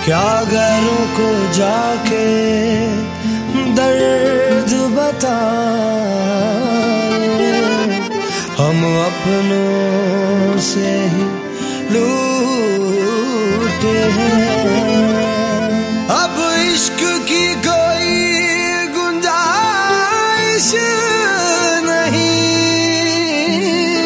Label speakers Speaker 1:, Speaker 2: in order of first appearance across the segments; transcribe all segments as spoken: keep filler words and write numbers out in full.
Speaker 1: क्या गैरों को जाके दर्द बताए, हम अपनों से ही लूटे हैं। अब इश्क की कोई गुंजाइश नहीं,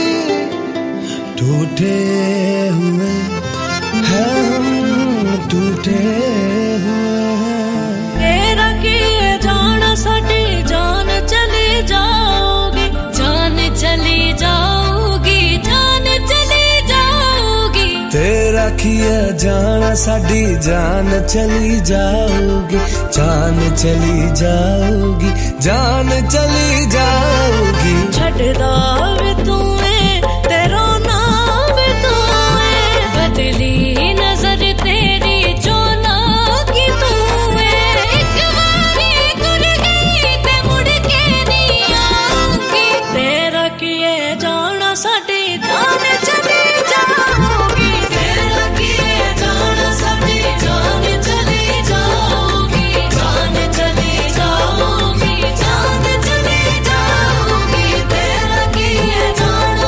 Speaker 1: टूटे हुए हैं हम, टूटे हुए हैं।
Speaker 2: तेरा किए जाना साडी जान चली जाओगी, जान चली जाओगी, जान चली जाओगी।
Speaker 1: तेरा किए जाना साडी जान चली जाओगी, जान चली जाओगी, जान चली जाओगी।
Speaker 2: छड़दा वे तू तेरा नाम तू बदली नजर तेरी जो ना की तू एक बारी गुर गई ते मुड़ के नहीं आऊंगी। तेरा किए जाना साडी जान चली जाओगी, तेरा किए जाना साडी जान चली जाओगी, जान चली जाओगी, जान चली जाओगी। तेरा किए जाना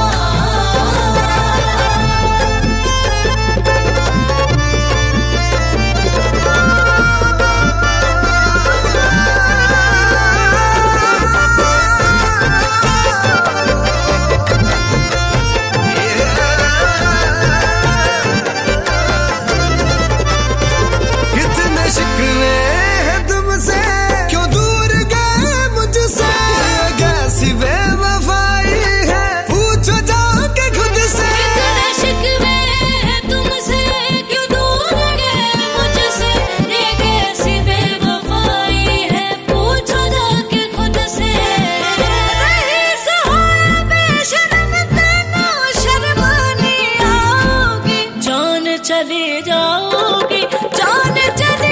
Speaker 1: शिकवे हैं तुमसे, क्यों दूर गए मुझसे, कैसी बेवफाई है पूछो जाके खुद से।
Speaker 2: कितने शिकवे हैं तुमसे, क्यों दूर गए मुझसे, ये कैसी बेवफाई है पूछो जाके खुद से। रही सहारा बेशर्म तेनो शर्मानी आओगी, जान चली जाओगी, जान चली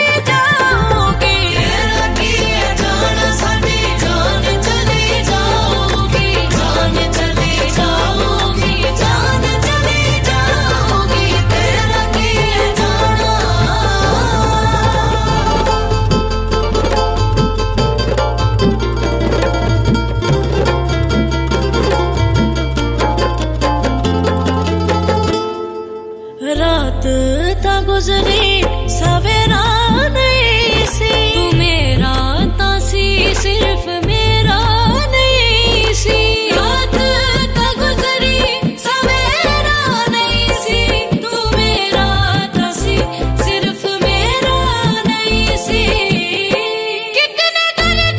Speaker 2: रात ता गुजरी सवेरा नहीं सी, तू मेरा तासी सिर्फ मेरा नहीं सी। रात ता गुजरी सवेरा नहीं सी, तू मेरा तासी सिर्फ मेरा नहीं सी। कितने दर्द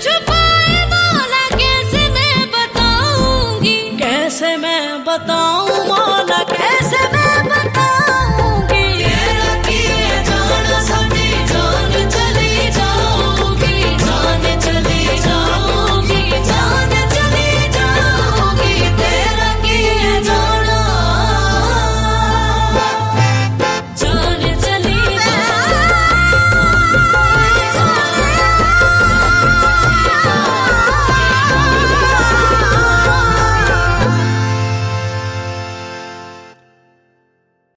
Speaker 2: छुपाए वाला कैसे मैं बताऊंगी, कैसे मैं बताऊं